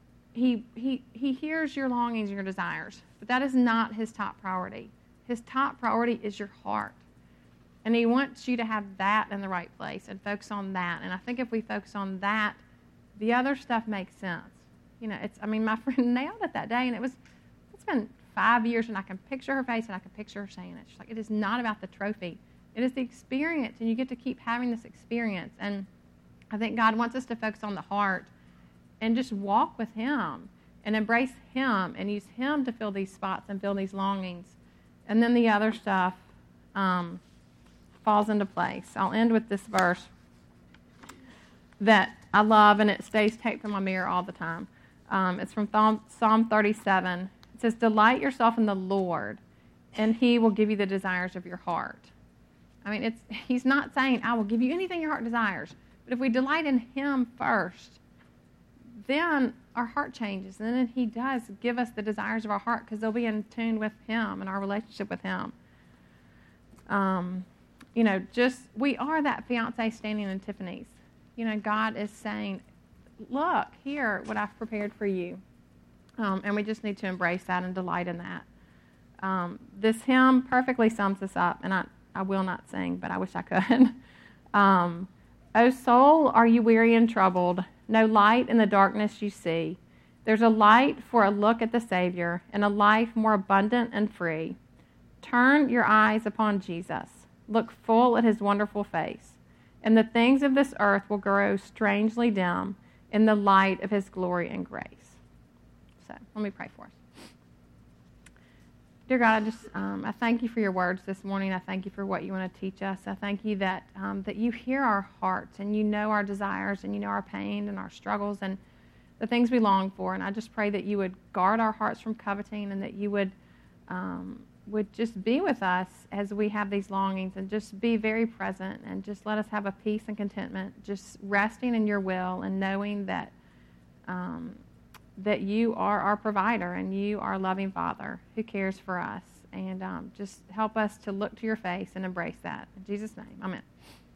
hears your longings and your desires. But that is not His top priority. His top priority is your heart, and He wants you to have that in the right place and focus on that. And I think if we focus on that, the other stuff makes sense. My friend nailed it that day, and it's been 5 years, and I can picture her face, and I can picture her saying it. She's like, it is not about the trophy. It is the experience, and you get to keep having this experience. And I think God wants us to focus on the heart and just walk with Him and embrace Him and use Him to fill these spots and fill these longings. And then the other stuff falls into place. I'll end with this verse that I love, and it stays taped on my mirror all the time. It's from Psalm 37. It says, "Delight yourself in the Lord, and He will give you the desires of your heart." I mean, He's not saying, "I will give you anything your heart desires." But if we delight in Him first, then our heart changes. And then He does give us the desires of our heart because they'll be in tune with Him and our relationship with Him. We are that fiance standing in Tiffany's. God is saying, "Look, here, what I've prepared for you." And we just need to embrace that and delight in that. This hymn perfectly sums this up, and I will not sing, but I wish I could. "O soul, are you weary and troubled? No light in the darkness you see. There's a light for a look at the Savior, and a life more abundant and free. Turn your eyes upon Jesus. Look full at His wonderful face, and the things of this earth will grow strangely dim in the light of His glory and grace." So, let me pray for us. Dear God, I thank you for your words this morning. I thank you for what you want to teach us. I thank you that you hear our hearts and you know our desires and you know our pain and our struggles and the things we long for. And I just pray that you would guard our hearts from coveting and that you would just be with us as we have these longings and just be very present and just let us have a peace and contentment, just resting in your will and knowing that that you are our provider and you are a loving Father who cares for us. And just help us to look to your face and embrace that. In Jesus' name, amen.